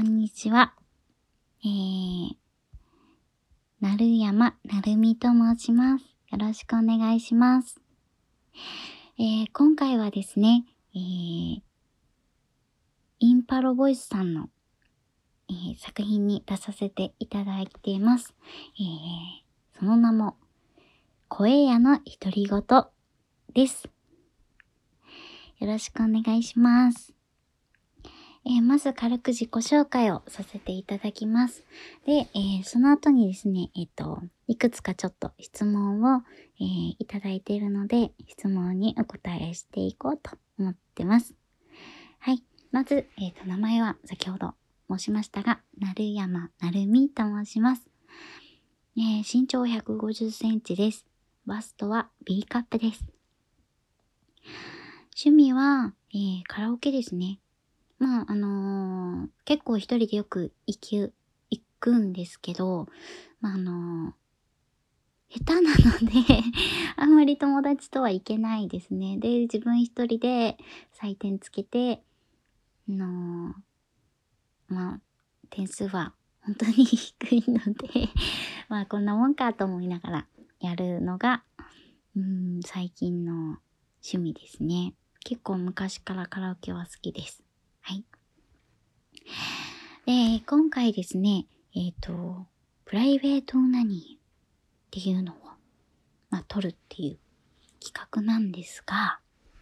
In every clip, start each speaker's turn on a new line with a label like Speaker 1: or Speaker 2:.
Speaker 1: んにちは。なるやまなるみと申します。よろしくお願いします。今回はですね、インパロボイスさんの、作品に出させていただいています。その名も、声屋の独り言です。よろしくお願いします。まず軽く自己紹介をさせていただきます。で、その後にですね、いくつかちょっと質問を、いただいているので、質問にお答えしていこうと思ってます。はい。まず、名前は先ほど申しましたが、なるやまなるみと申します。身長150センチです。バストは B カップです。趣味は、カラオケですね。結構一人でよく行くんですけど、下手なのであんまり友達とは行けないですね。で、自分一人で採点つけて、点数は本当に低いのでこんなもんかと思いながらやるのが、最近の趣味ですね。結構昔からカラオケは好きです。はい。で、今回ですね、プライベートオナニーっていうのを、撮るっていう企画なんですが、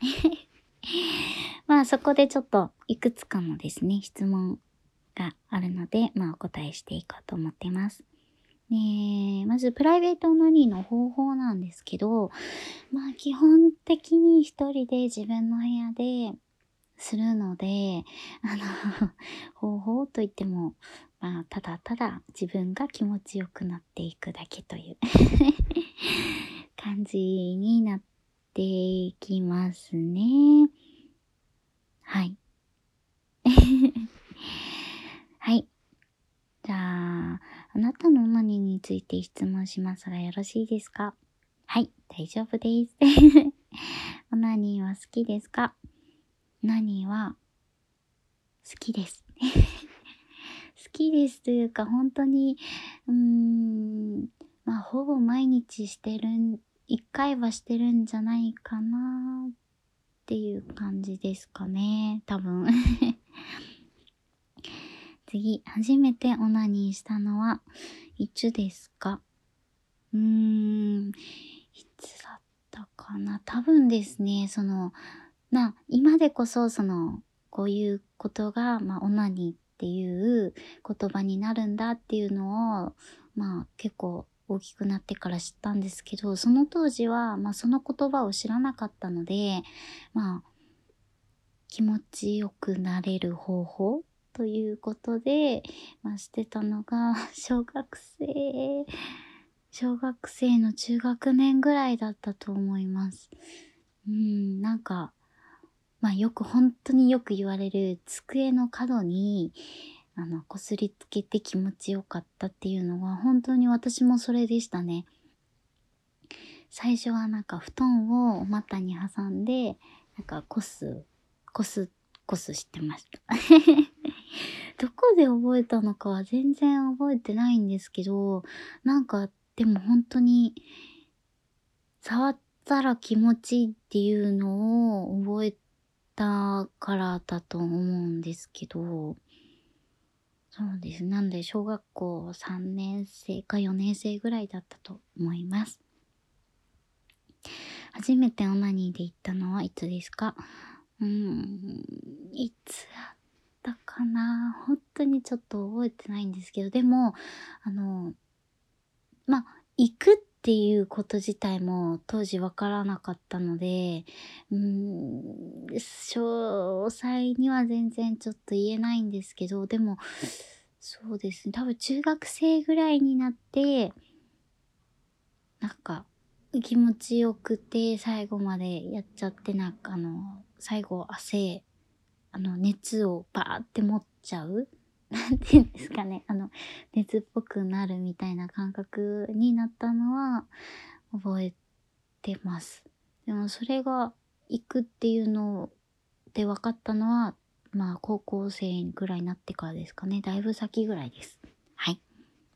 Speaker 1: そこでちょっといくつかのですね、質問があるので、お答えしていこうと思ってます。まずプライベートオナニーの方法なんですけど、基本的に一人で自分の部屋でするので、方法といっても、ただただ自分が気持ちよくなっていくだけという感じになっていきますね。はい。はい。じゃあ、あなたのオナニーについて質問しますがよろしいですか？はい、大丈夫です。オナニーは好きですか？オナニーは好きです。好きですというか、本当に、ほぼ毎日一回はしてるんじゃないかなっていう感じですかね、多分。次、初めてオナニーしたのはいつですか？いつだったかな、多分ですね、今でこそこういうことが、オナニーっていう言葉になるんだっていうのを、結構大きくなってから知ったんですけど、その当時は、その言葉を知らなかったので、気持ちよくなれる方法ということで、してたのが、小学生の中学年ぐらいだったと思います。本当によく言われる机の角に、こすりつけて気持ちよかったっていうのは、本当に私もそれでしたね。最初は布団をお股に挟んで、こすしてました。どこで覚えたのかは全然覚えてないんですけど、でも本当に、触ったら気持ちいいっていうのを覚えたからだと思うんですけど、そうです。なんで小学校3年生か4年生ぐらいだったと思います。初めてオナニーで行ったのはいつですか？いつだったかな、本当にちょっと覚えてないんですけど、でも、行くっていうこと自体も当時わからなかったので、詳細には全然ちょっと言えないんですけど、でも、そうですね、多分中学生ぐらいになって、気持ちよくて最後までやっちゃって、最後熱をバーって持っちゃうなんていうんですかね。熱っぽくなるみたいな感覚になったのは覚えてます。でもそれが行くっていうので分かったのは、 高校生ぐらいになってからですかね。だいぶ先ぐらいです。はい。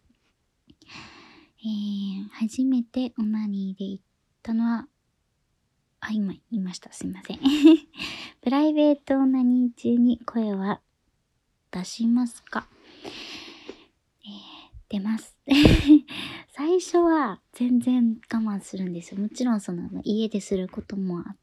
Speaker 1: 初めてオナニーで行ったのは、今言いました。すいません。プライベートオナニー中に声は出しますか？出ます。最初は全然我慢するんですよ。もちろん家ですることもあって、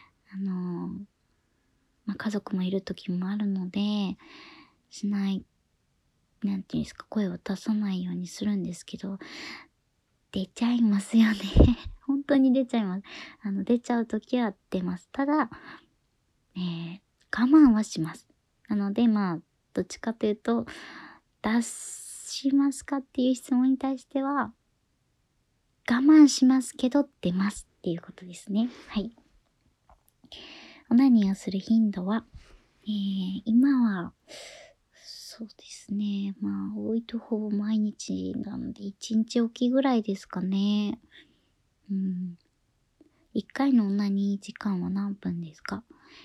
Speaker 1: 家族もいる時もあるので、しない、なんていうんですか、声を出さないようにするんですけど、出ちゃいますよね。本当に出ちゃいます。出ちゃう時は出ます。ただ、我慢はします。なので、どっちかというと、出しますかっていう質問に対しては、我慢しますけど出ますっていうことですね。はい。オナニーをする頻度は、今は、そうですね。多いとほぼ毎日なので、1日おきぐらいですかね。1回のオナニー時間は何分ですか？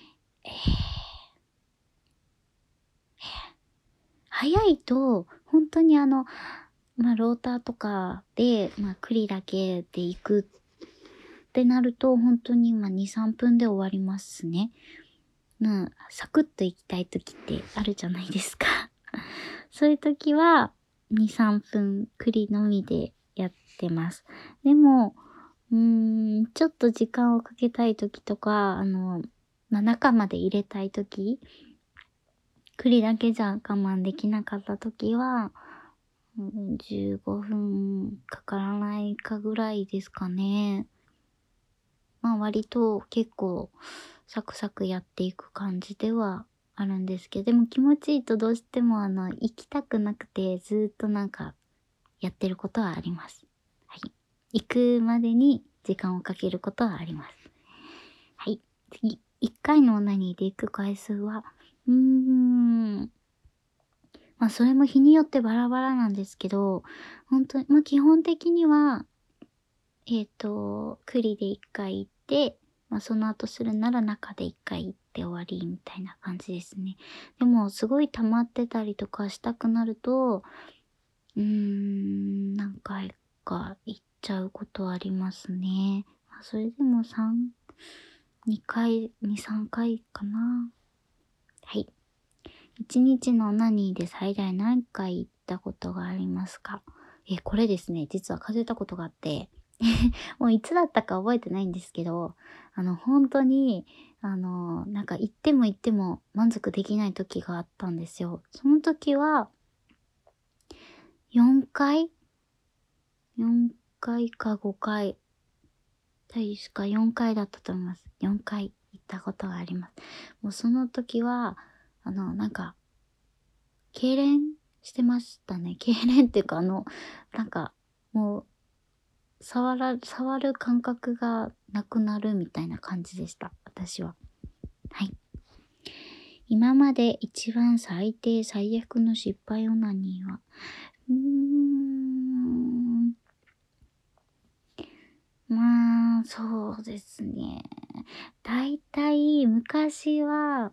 Speaker 1: 早いと、本当にローターとかで、クリだけで行くってなると、本当に2、3分で終わりますね。サクッと行きたい時ってあるじゃないですか。そういう時は、2、3分クリのみでやってます。でも、ちょっと時間をかけたい時とか、中まで入れたい時、栗だけじゃ我慢できなかった時は、15分かからないかぐらいですかね。割と結構サクサクやっていく感じではあるんですけど、でも気持ちいいとどうしても行きたくなくてずーっとやってることはあります。はい。行くまでに時間をかけることはあります。はい。次。1回のオナニーで行く回数は、それも日によってバラバラなんですけど、本当に、基本的には、栗で1回行って、その後するなら中で1回行って終わりみたいな感じですね。でも、すごい溜まってたりとかしたくなると、何回か行っちゃうことはありますね。それでも2回、2、3回かな。はい。1日のオナニーで最大何回行ったことがありますか？これですね、実は数えたことがあって、もういつだったか覚えてないんですけど、本当に、行っても行っても満足できない時があったんですよ。その時は、4回 ?4 回か5回。確か4回だったと思います。4回行ったことがあります。もうその時は、痙攣してましたね。痙攣っていうか、もう、触る感覚がなくなるみたいな感じでした。私は。はい。今まで一番最低最悪の失敗オナニーは、そうですね。だいたい昔は、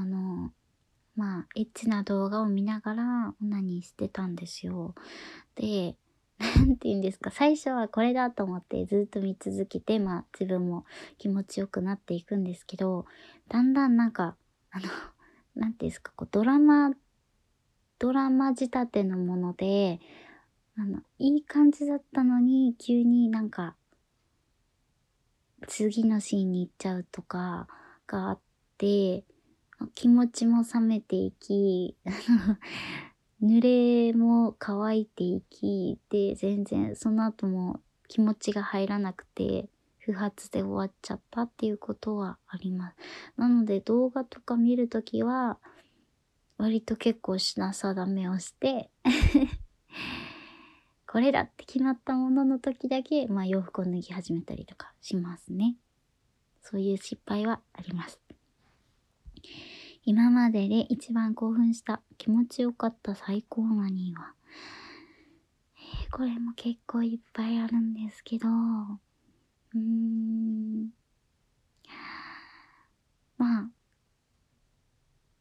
Speaker 1: エッチな動画を見ながらオナニーしてたんですよ。で、なんて言うんですか、最初はこれだと思ってずっと見続けて、自分も気持ちよくなっていくんですけど、だんだんなんていうんですか、ドラマ仕立てのもので、いい感じだったのに、急に次のシーンに行っちゃうとかがあって、気持ちも冷めていき、濡れも乾いていき、で、全然その後も気持ちが入らなくて、不発で終わっちゃったっていうことはあります。なので動画とか見るときは、割と結構品定めをしてこれだって決まったものの時だけ、洋服を脱ぎ始めたりとかしますね。そういう失敗はあります。今までで一番興奮した気持ちよかった最高なには、これも結構いっぱいあるんですけど、まあ、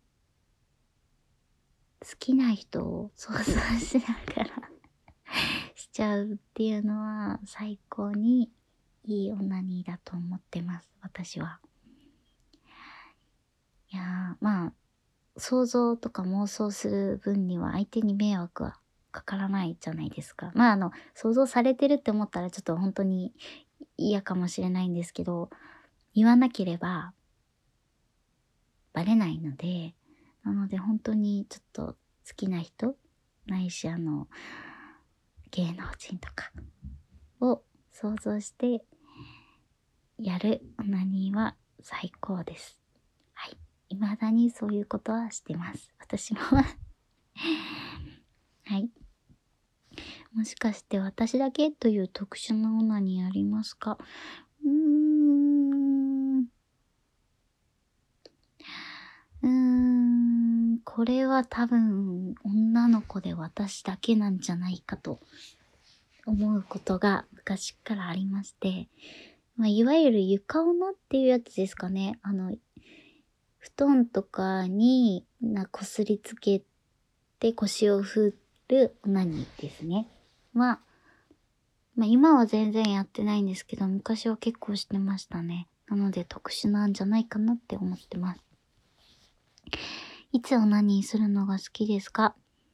Speaker 1: きな人を想像しながらしちゃうっていうのは最高にいいオナニーだと思ってます、私は。いやー、まあ、想像とか妄想する分には相手に迷惑はかからないじゃないですか。まあ想像されてるって思ったらちょっと本当に嫌かもしれないんですけど、言わなければバレないので、なので本当にちょっと好きな人、ないし芸能人とかを想像してやるオナニーは最高です。はい。未だにそういうことはしてます。私もはい。もしかして私だけという特殊なオナニーありますか？これは多分女の子で私だけなんじゃないかと思うことが昔からありまして、いわゆる床オナっていうやつですかね。布団とかにこすりつけて腰を振るオナニーですね。今は全然やってないんですけど、昔は結構してましたね。なので特殊なんじゃないかなって思ってます。いつオナニーするのが好きですか？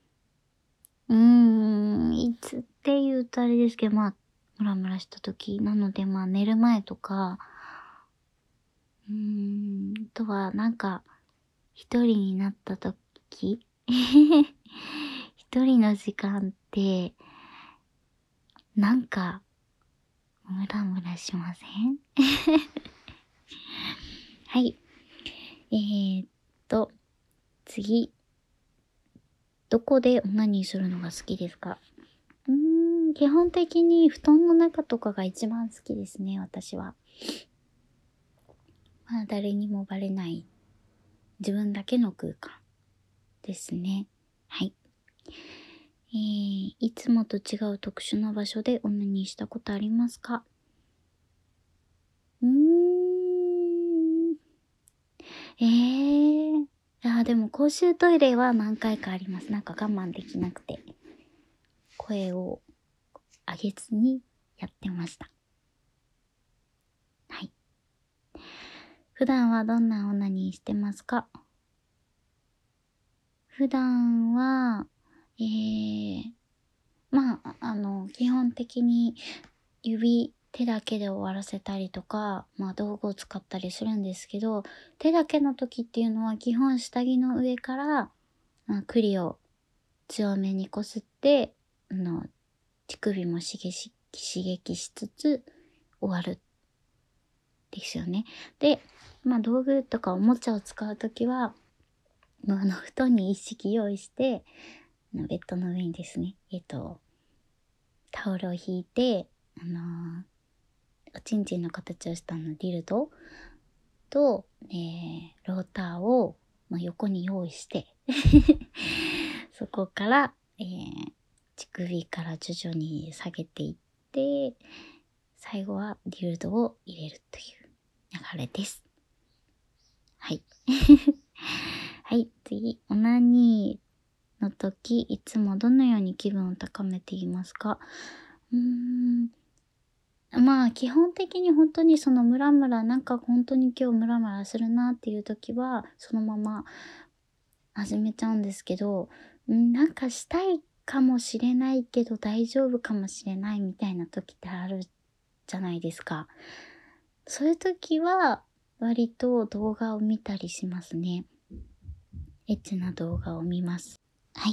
Speaker 1: いつって言うとあれですけど、ムラムラした時なので、寝る前とか、あとは一人になった時一人の時間って、ムラムラしません？はい。次。どこでオナニーするのが好きですか？基本的に布団の中とかが一番好きですね、私は。誰にもバレない自分だけの空間ですね。はい。いつもと違う特殊な場所でオナニーしたことありますか？でも公衆トイレは何回かあります。我慢できなくて。声を上げずにやってました。はい。普段はどんなオナニーしてますか？普段は、基本的に手だけで終わらせたりとか、道具を使ったりするんですけど、手だけの時っていうのは基本下着の上から、クリを強めにこすって、乳首も刺激しつつ終わる。ですよね。で、道具とかおもちゃを使う時は、布団に一式用意して、ベッドの上にですね、タオルを引いて、おちんちんの形をしたディルドと、ローターを、横に用意してそこから、乳首から徐々に下げていって、最後はディルドを入れるという流れです。はい。はい、次。オナニーの時、いつもどのように気分を高めていますか？基本的に本当にそのムラムラ、本当に今日ムラムラするなっていう時は、そのまま始めちゃうんですけど、したいかもしれないけど大丈夫かもしれないみたいな時ってあるじゃないですか。そういう時は、割と動画を見たりしますね。エッチな動画を見ます。はい。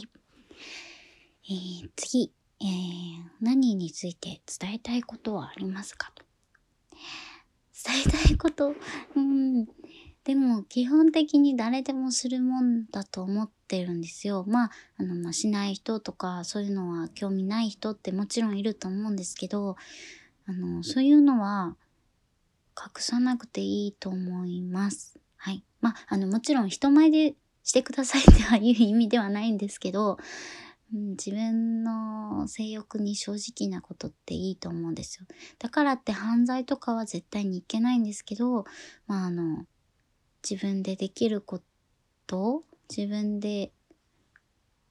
Speaker 1: 次。何について伝えたいことはありますかと。伝えたいこと、でも基本的に誰でもするもんだと思ってるんですよ。しない人とかそういうのは興味ない人ってもちろんいると思うんですけど、そういうのは隠さなくていいと思います。はい。もちろん人前でしてくださいっていう意味ではないんですけど、自分の性欲に正直なことっていいと思うんですよ。だからって犯罪とかは絶対にいけないんですけど、自分でできること、自分で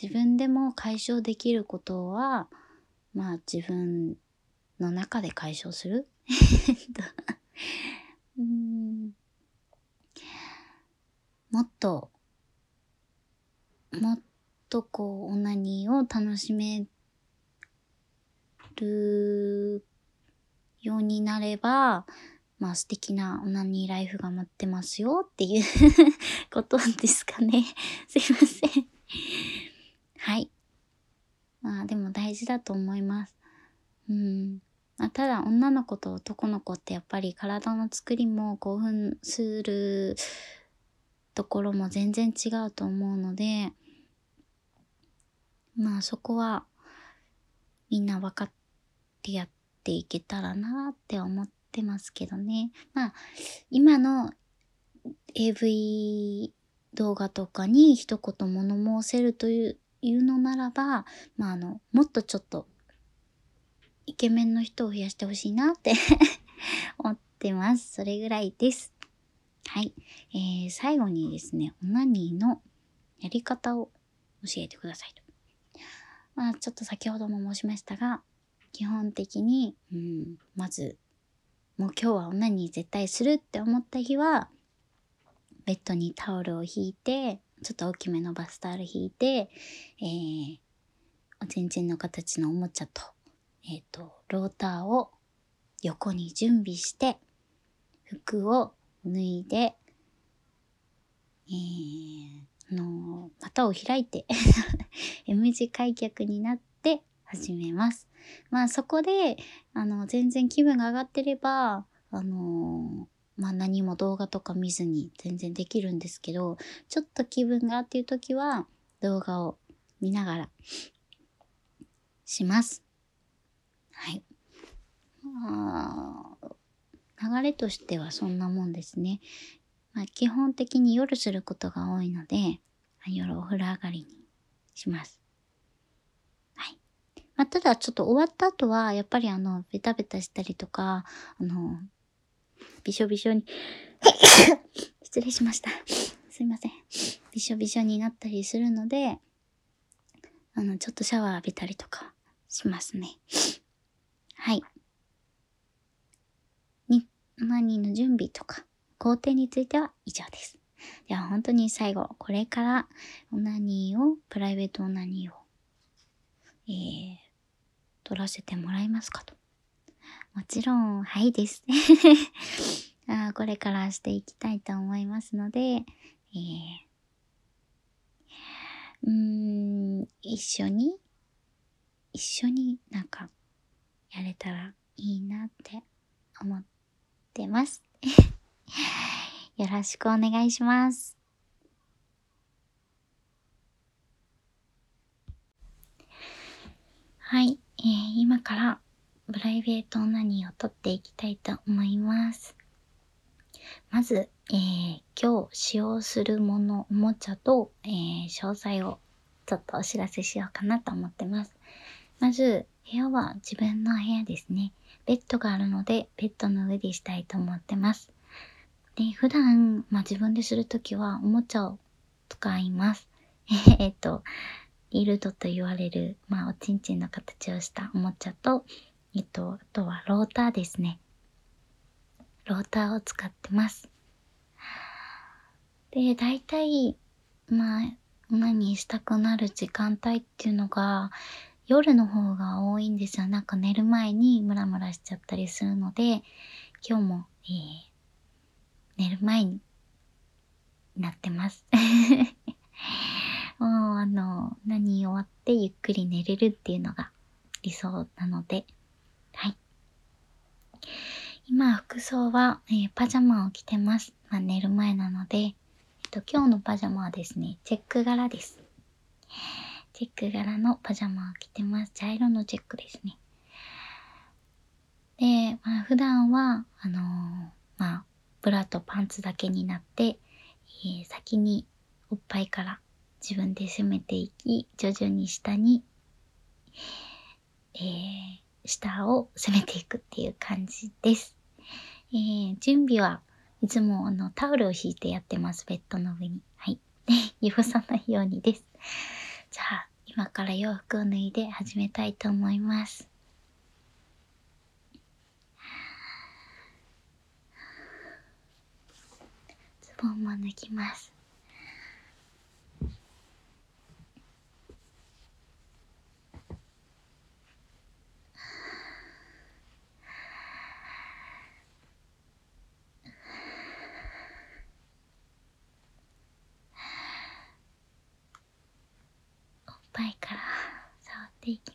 Speaker 1: 自分でも解消できることは、自分の中で解消するもっとオナニーを楽しめるようになれば、素敵なオナニーライフが待ってますよっていうことですかね。すいません。はい。でも大事だと思います。ただ女の子と男の子ってやっぱり体の作りも興奮するところも全然違うと思うので、そこはみんな分かってやっていけたらなって思ってますけどね。今の AV 動画とかに一言物申せるというのならば、もっとちょっとイケメンの人を増やしてほしいなって思ってます。それぐらいです。はい。最後にですね、オナニーのやり方を教えてくださいと。ちょっと先ほども申しましたが、基本的に、まず、もう今日はオナニー絶対するって思った日は、ベッドにタオルを引いて、ちょっと大きめのバスタオル引いて、おちんちんの形のおもちゃと、ローターを横に準備して、服を脱いで、股を開いてM 字開脚になって始めます。そこで、全然気分が上がってれば、何も動画とか見ずに全然できるんですけど、ちょっと気分がっていう時は動画を見ながらします。はい。流れとしてはそんなもんですね。基本的に夜することが多いので、夜お風呂上がりにします。はい。ただちょっと終わった後は、やっぱりベタベタしたりとか、びしょびしょに失礼しました。すいません。びしょびしょになったりするので、ちょっとシャワー浴びたりとかしますね。はい。オナニーの準備とか、工程については以上です。では本当に最後、これからプライベートオナニーを、撮らせてもらえますかと。もちろん、はいです。これからしていきたいと思いますので、一緒になんか、やれたらいいなって思ってます。よろしくお願いします。はい、今からプライベートオナニーを撮っていきたいと思います。まず、今日使用するもの、おもちゃと、詳細をちょっとお知らせしようかなと思ってます。まず、部屋は自分の部屋ですね。ベッドがあるので、ベッドの上でしたいと思ってます。で、普段、自分でするときはおもちゃを使います。リルドと言われる、おちんちんの形をしたおもちゃと、あとはローターですね。ローターを使ってます。で、大体、何したくなる時間帯っていうのが、夜の方が多いんですよ。なんか寝る前にムラムラしちゃったりするので、今日も、寝る前になってます。もう何終わってゆっくり寝れるっていうのが理想なので、はい。今、服装は、パジャマを着てます。寝る前なので、今日のパジャマはですね、チェック柄です。チェック柄のパジャマを着てます。茶色のチェックですね。で、普段は、ブラとパンツだけになって、先におっぱいから自分で攻めていき、徐々に下を攻めていくっていう感じです。準備はいつもタオルを引いてやってます。ベッドの上に。はい。汚さないようにです。じゃあ、 今から洋服を脱いで始めたいと思います。ズボンも脱ぎます。おっぱいから触っていきます。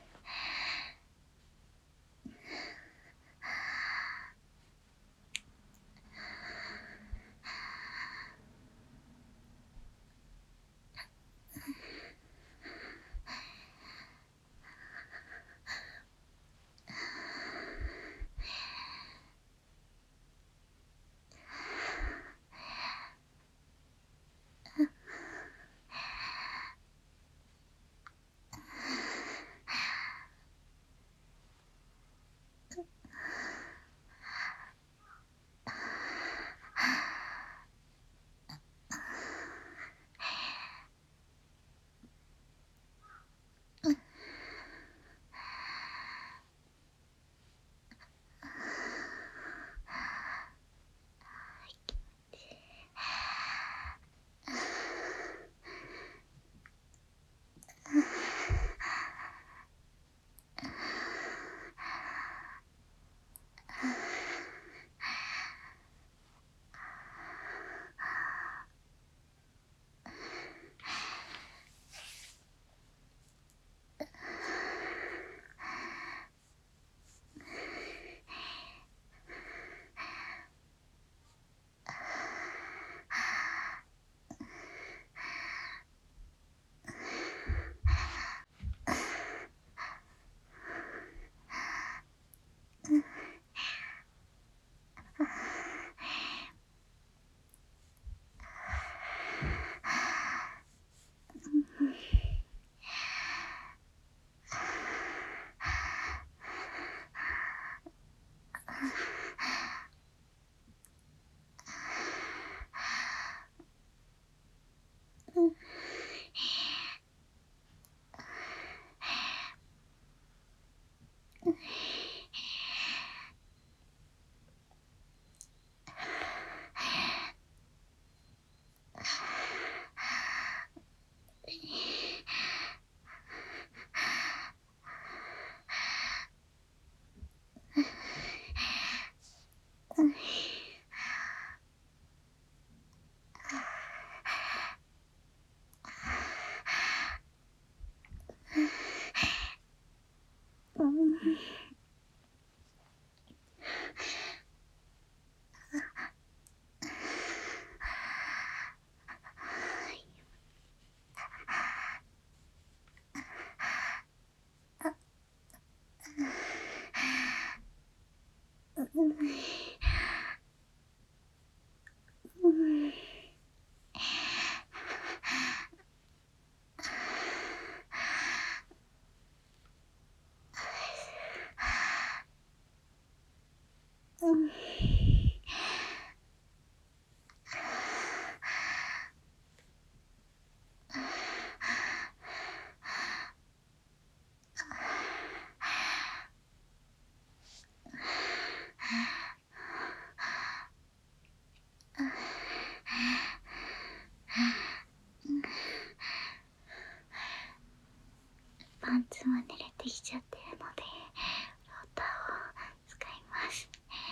Speaker 1: パンツも濡れてきちゃってるのでローターを使います。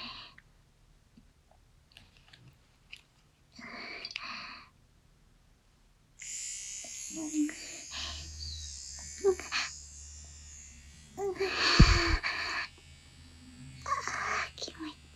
Speaker 1: キモい。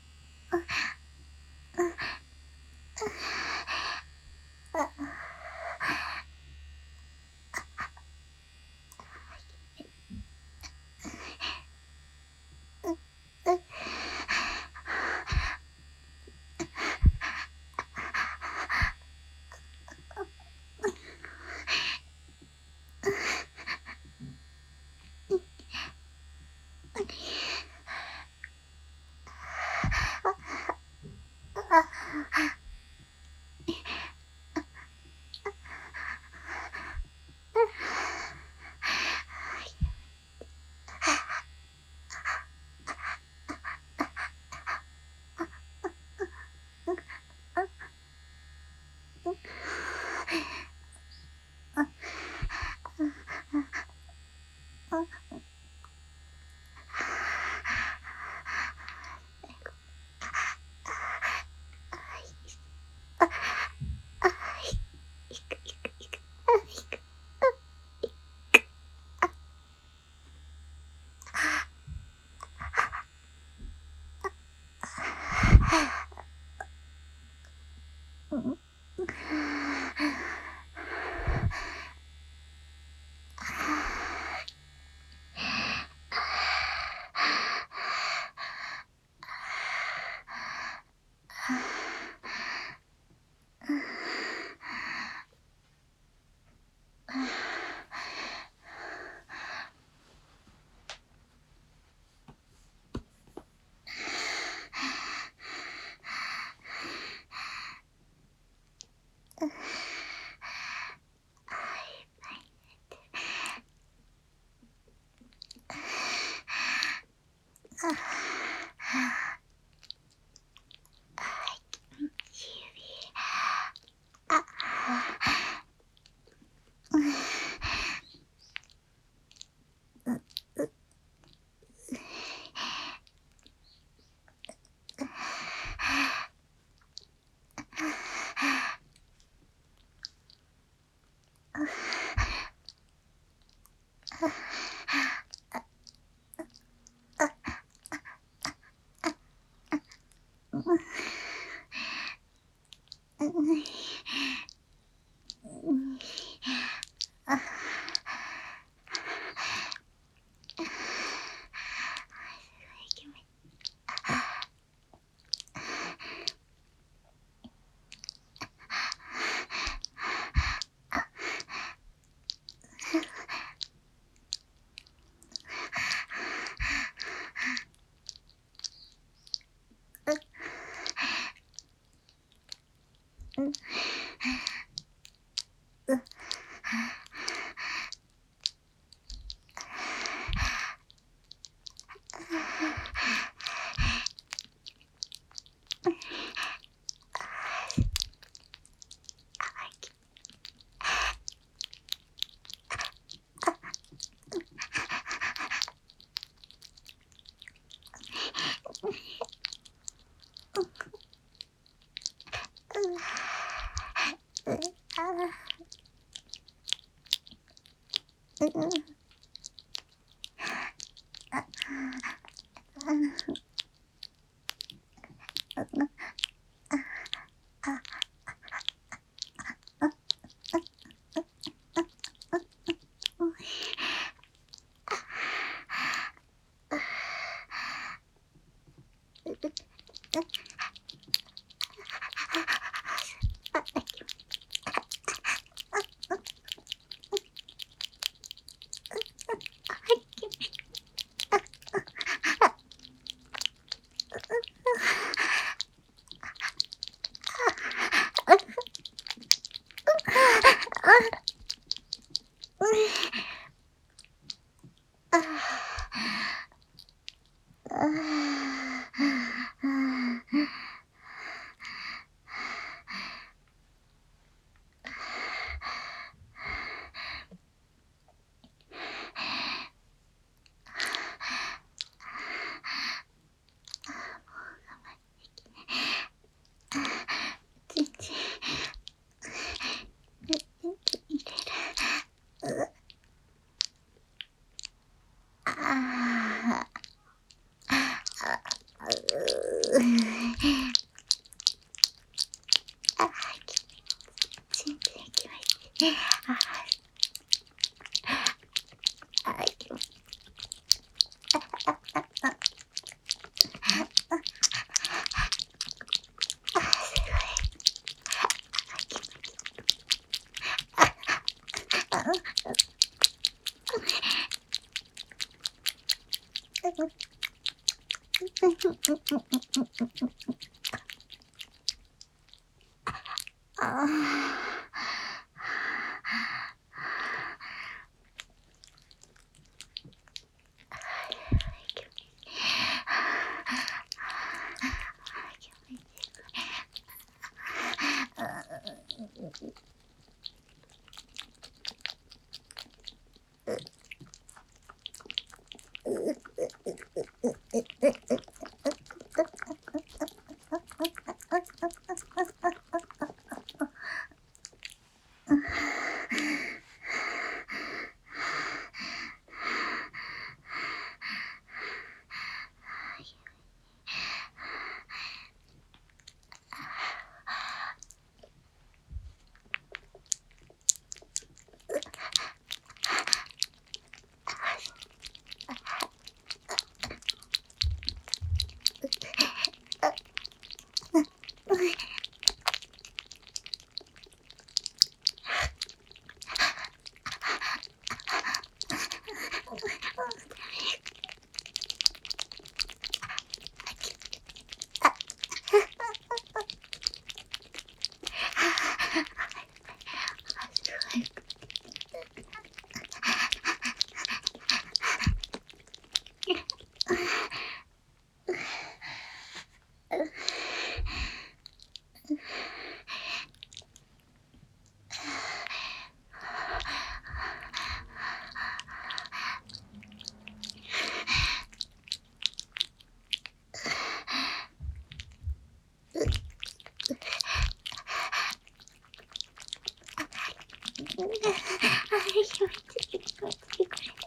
Speaker 1: 気持ちいい、気持ちいい、これ。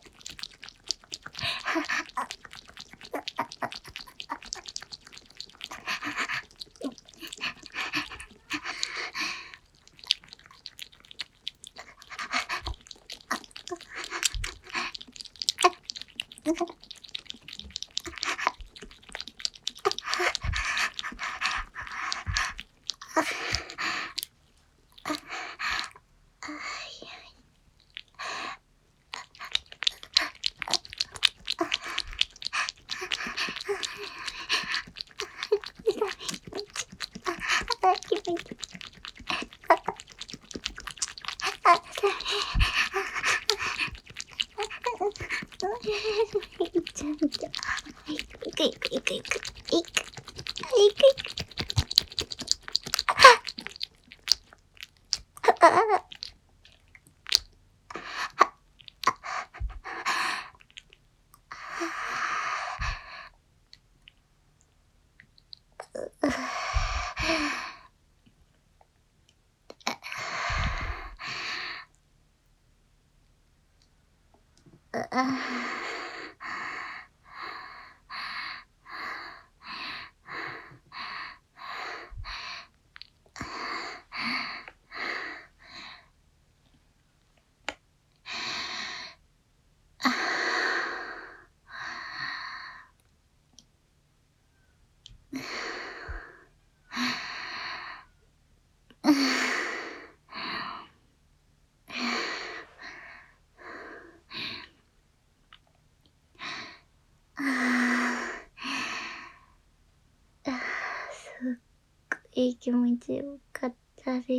Speaker 1: すっごい気持ちよかったです。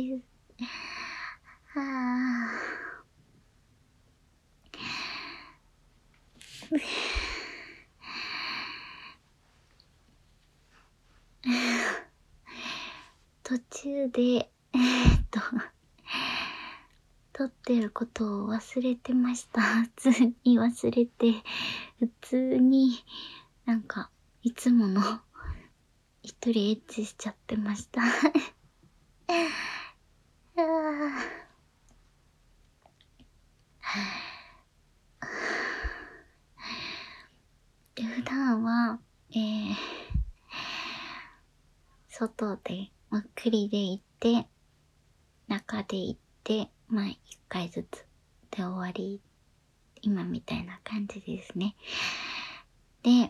Speaker 1: 途中で、撮ってることを忘れてました。普通に忘れて、普通になんか、いつもの一人エッチしちゃってました。で、普段は、外で、ゆっくりで行って、中で行って、一回ずつで終わり。今みたいな感じですね。で、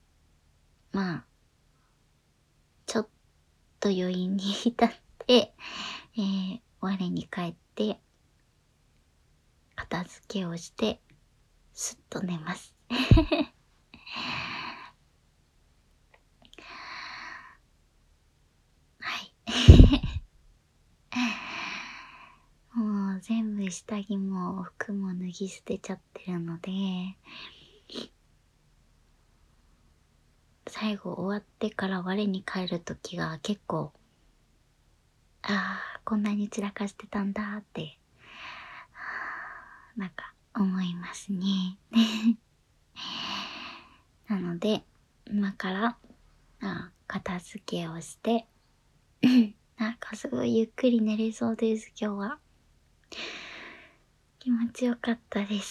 Speaker 1: ちょっと余韻に浸って、我に返って、片付けをして、すっと寝ます。はい。もう全部下着も服も脱ぎ捨てちゃってるので、最後終わってから我に返る時が結構、こんなに散らかしてたんだって、なんか思いますね。なので、今から、片付けをして、なんかすごいゆっくり寝れそうです、今日は。気持ちよかったです。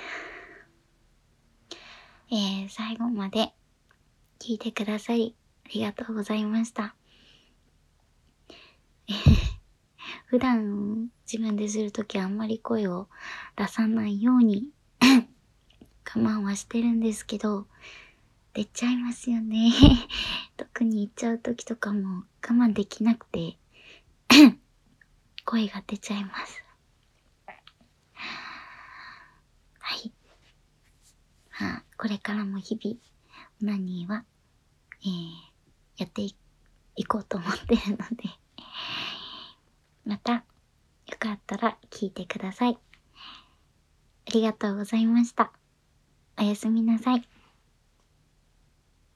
Speaker 1: 最後まで聞いてくださり、ありがとうございました。普段自分でするときあんまり声を出さないように我慢はしてるんですけど、出ちゃいますよね。特に行っちゃうときとかも我慢できなくて声が出ちゃいます。はい。これからも日々、オナニーは、やっていこうと思ってるのでまた、よかったら聞いてください。ありがとうございました。おやすみなさい。